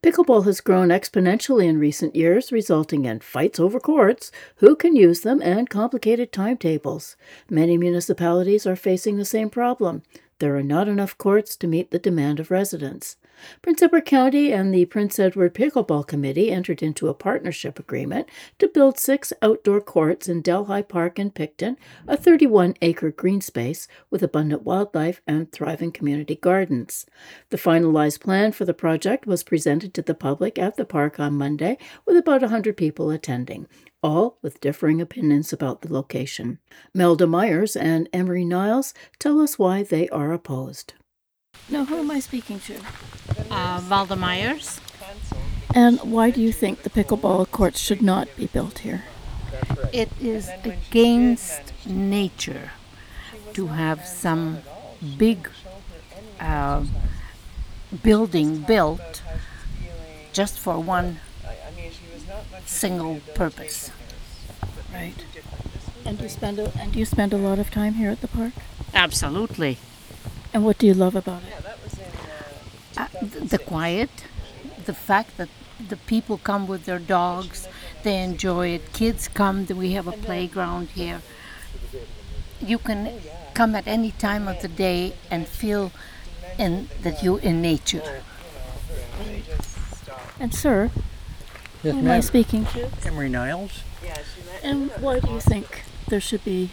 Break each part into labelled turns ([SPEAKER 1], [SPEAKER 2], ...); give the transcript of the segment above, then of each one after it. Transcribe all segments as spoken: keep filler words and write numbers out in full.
[SPEAKER 1] Pickleball has grown exponentially in recent years, resulting in fights over courts, who can use them, and complicated timetables. Many municipalities are facing the same problem. There are not enough courts to meet the demand of residents. Prince Edward County and the Prince Edward Pickleball Committee entered into a partnership agreement to build six outdoor courts in Delhi Park in Picton, a thirty-one acre green space with abundant wildlife and thriving community gardens. The finalized plan for the project was presented to the public at the park on Monday, with about one hundred people attending, all with differing opinions about the location. Melda Myers and Emery Niles tell us why they are opposed. Now, who am I speaking to?
[SPEAKER 2] Uh, Valda Myers.
[SPEAKER 1] And why do you think the pickleball courts should not be built here?
[SPEAKER 2] It is against nature to have some big uh, building built just for one single purpose.
[SPEAKER 1] Right. And do you spend a, and do you spend a lot of time here at the park?
[SPEAKER 2] Absolutely.
[SPEAKER 1] And what do you love about it?
[SPEAKER 2] Uh, the, the quiet, the fact that the people come with their dogs, they enjoy it. Kids come, we have a playground here. You can come at any time of the day and feel in, that you're in nature.
[SPEAKER 1] And sir,
[SPEAKER 3] yes,
[SPEAKER 1] who am
[SPEAKER 3] ma'am.
[SPEAKER 1] I speaking to?
[SPEAKER 3] Emery Niles.
[SPEAKER 1] And why do you think there should be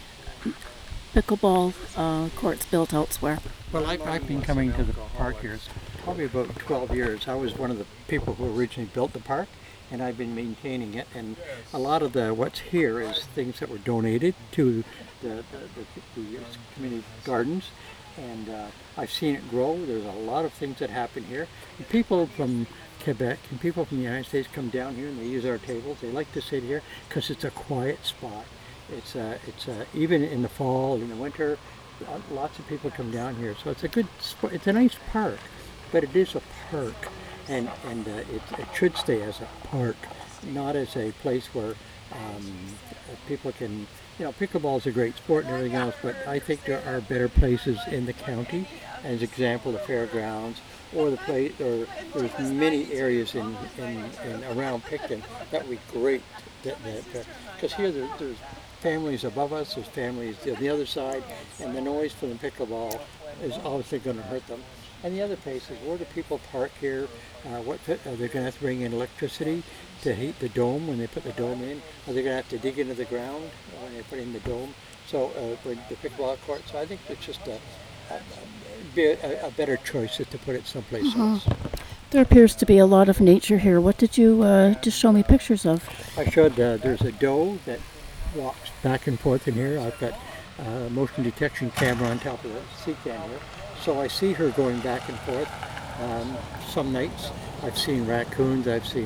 [SPEAKER 1] pickleball uh, courts built elsewhere?
[SPEAKER 3] Well, I've, I've been coming to the park here probably about twelve years. I was one of the people who originally built the park, and I've been maintaining it. And a lot of the what's here is things that were donated to the, the, the, the community gardens, and uh, I've seen it grow. There's a lot of things that happen here. And people from Quebec and people from the United States come down here and they use our tables. They like to sit here because it's a quiet spot. It's uh, it's uh, even in the fall, in the winter, lots of people come down here. So it's a good, it's a nice park, but it is a park, and and uh, it, it should stay as a park, not as a place where um, people can, you know, pickleball is a great sport and everything else, but I think there are better places in the county. As example, the fairgrounds, or the place, or there's many areas in, in, in around Picton that would be great. Because here there, there's families above us, there's families on the other side, and the noise from the pickleball is obviously going to hurt them. And the other place is, where do people park here? Uh, what are they going to have to bring in electricity to heat the dome when they put the dome in? Are they going to have to dig into the ground when they put in the dome? So uh, with the pickleball court, so I think it's just a, a, a, a better choice is to put it someplace mm-hmm. else.
[SPEAKER 1] There appears to be a lot of nature here. What did you uh, just show me pictures of?
[SPEAKER 3] I showed uh, there's a doe that walks back and forth in here. I've got a motion detection camera on top of the seat can here. So I see her going back and forth. Um, some nights I've seen raccoons, I've seen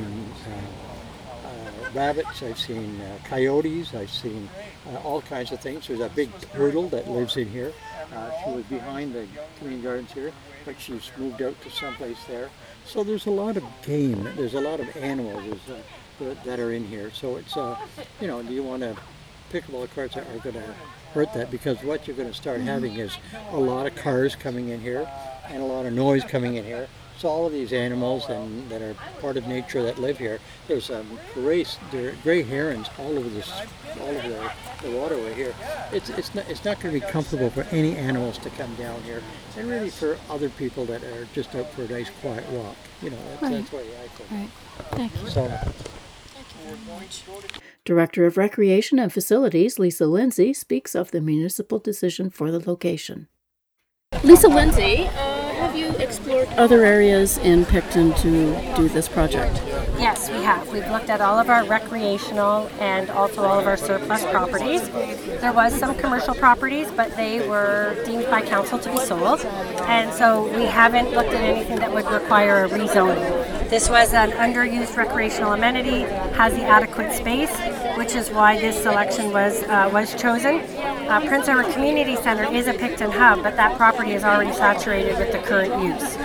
[SPEAKER 3] uh, uh, rabbits, I've seen uh, coyotes, I've seen uh, all kinds of things. There's a big turtle that lives in here. Uh, she was behind the community gardens here, but she's moved out to someplace there. So there's a lot of game, there's a lot of animals uh, that are in here. So it's, uh, you know, do you want to, pickleball courts are, are going to hurt that, because what you're going to start having is a lot of cars coming in here and a lot of noise coming in here. So all of these animals and that are part of nature that live here, there's um, gray, there are gray herons all over this, all over the, the waterway here. It's it's not it's not going to be comfortable for any animals to come down here, and really for other people that are just out for a nice quiet walk. You know, that's,
[SPEAKER 1] right.
[SPEAKER 3] that's why I think.
[SPEAKER 1] Right. Thank you.
[SPEAKER 3] So,
[SPEAKER 1] Thank you very much. Director of Recreation and Facilities, Lisa Lindsay, speaks of the municipal decision for the location. Lisa Lindsay, uh, have you explored other areas in Picton to do this project?
[SPEAKER 4] Yes, we have. We've looked at all of our recreational and also all of our surplus properties. There was some commercial properties, but they were deemed by council to be sold, and so we haven't looked at anything that would require a rezoning. This was an underused recreational amenity, has the adequate space, which is why this selection was uh, was chosen. Uh, Prince Edward Community Center is a Picton hub, but that property is already saturated with the current use.
[SPEAKER 1] What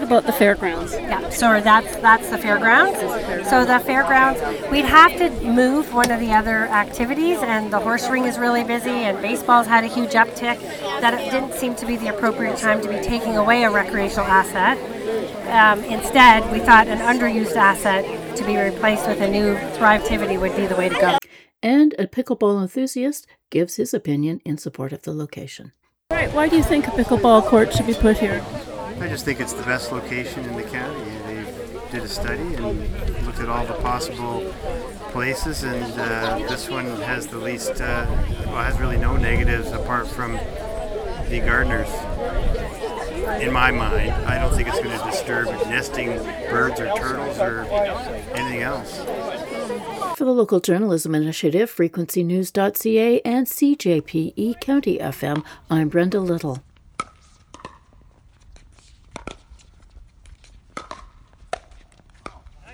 [SPEAKER 5] about the fairgrounds.
[SPEAKER 4] Yeah, so that's that's the fairgrounds. So the fairgrounds, we'd have to move one of the other activities, and the horse ring is really busy, and baseball's had a huge uptick, that it didn't seem to be the appropriate time to be taking away a recreational asset. Um, instead, we thought an underused asset to be replaced with a new Thrivetivity would be the way to go.
[SPEAKER 1] And a pickleball enthusiast gives his opinion in support of the location.
[SPEAKER 5] Right, why do you think a pickleball court should be put here?
[SPEAKER 6] I just think it's the best location in the county. They did a study and looked at all the possible places, and uh, this one has the least, uh, well, has really no negatives apart from the gardeners. In my mind, I don't think it's going to disturb nesting birds or turtles or anything else.
[SPEAKER 1] For the Local Journalism Initiative, frequency news dot c a and C J P E County F M, I'm Brenda Little.